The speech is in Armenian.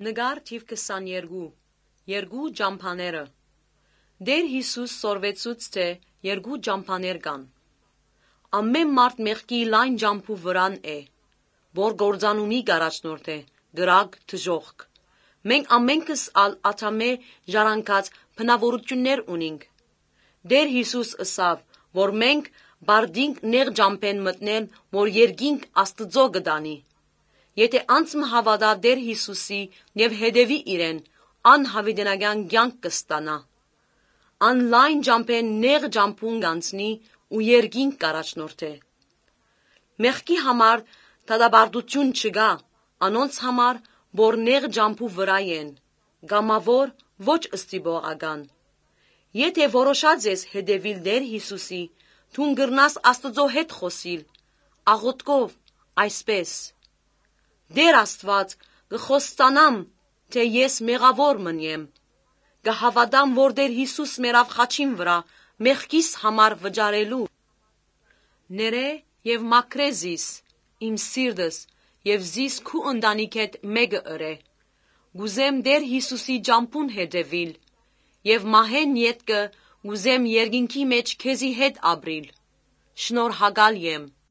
Նգար թիվ 22 Երկու ջամփաները Դեր Հիսուս սորվեցուց թե երկու ջամփաներ կան Ամեն մարդ մեղքի լայն ջամփու վրան է որ գործանումի գարաչնորդ է գրակ թժողք Մենք ամենքս ալ աթամե ժառանգած բնավորություններ ունենք Դեր Հիսուս ըսավ որ մենք բարդինք նեղ ջամփեն մտնել որ երկինք Աստծո գտանի Եթե անցմ հավատա Դեր Հիսուսի եւ հետևի իրեն, անհավիտենական կյանք կստանա։ Ան լայն ջամփեն նեղ ջամփուն կանցնի ու երկինք կառաջնորդե։ Մեղքի համար դատաբարդություն չկա, անոնց համար, որ նեղ ջամփու վրա են, գամավոր ոչ ըստիբողական։ Եթե որոշած ես հետևիլ Դեր Հիսուսի, թուն կրնաս Աստծո հետ խոսիլ, աղոթքով, այսպես. Դեր Աստված, կխոստանամ, թե ես մեղավոր մնեմ, կհավատամ, որ Դեր Հիսուս մերավ խաչին վրա մեղքիս համար վճարելու։ Ներե եւ մաքրե զիս, իմ սիրտս, եւ զիս քու ընտանիք հետ մեկը ըրե, գուզեմ Դեր Հիսուսի ջամփուն հետևիլ, եւ մահեն ետքը գուզեմ երկինքի մեջ քեզի հետ ապրիլ, շնորհակալ եմ։